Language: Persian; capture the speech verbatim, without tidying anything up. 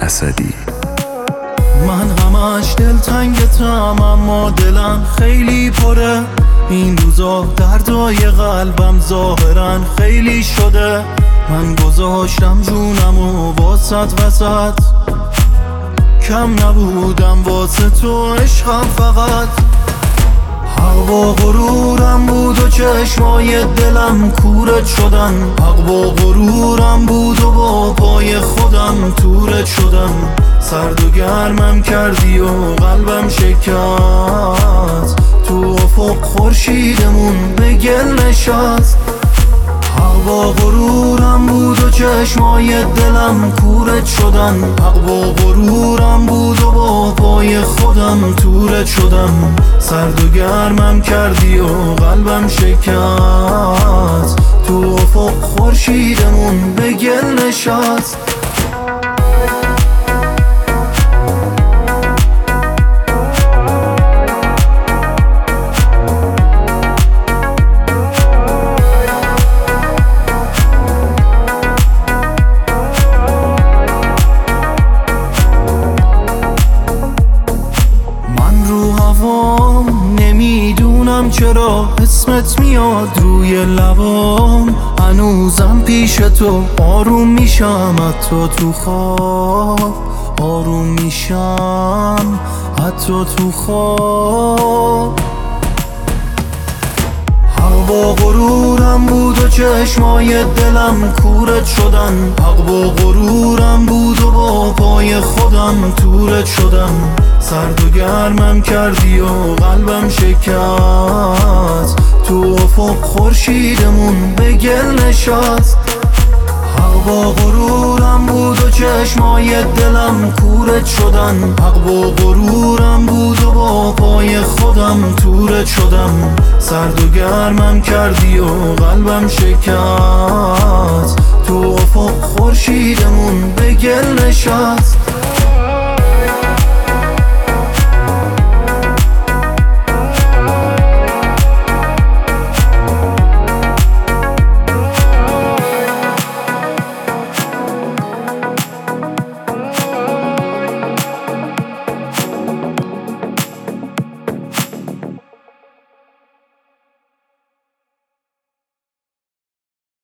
اسدی. من همش دلتنگتم اما دلم خیلی پره، این روزا دردای قلبم ظاهرا خیلی شده. من گذاشتم جونم و واسط وسط، کم نبودم واسه تو عشقم فقط. حق و غرورم بود و چشمای دلم کورت شدن، حق و غرورم بود و با پای خودم تورت شدم. سرد و گرمم کردی و قلبم شکست، تو افق خورشیدمون به گل نشست. حق و غرورم بود و چشمای دلم کورت شدن، حق و غرورم بود و با پای خودم تورت شدم. سرد و گرمم کردی و قلبم شکست، تو افق خورشیدمون به گل نشست. نمیدونم چرا اسمت میاد روی لبام، هنوزم پیش تو آروم میشم، حتی تو خواب آروم میشم، حتی تو خواب. حق و غرورم بود و چشمای دلم کورت شدن، حق و غرورم بود و با پای خودم تورت شدم. سرد و گرمم کردی و قلبم شکست، تو افق خورشیدمون به گل نشست. حق و غرورم بود و چشمای دلم کورت شدن، حق و غرورم بود و با پای خودم تورت شدم. سرد و گرمم کردی و قلبم شکست، تو افق خورشیدمون به گل نشست.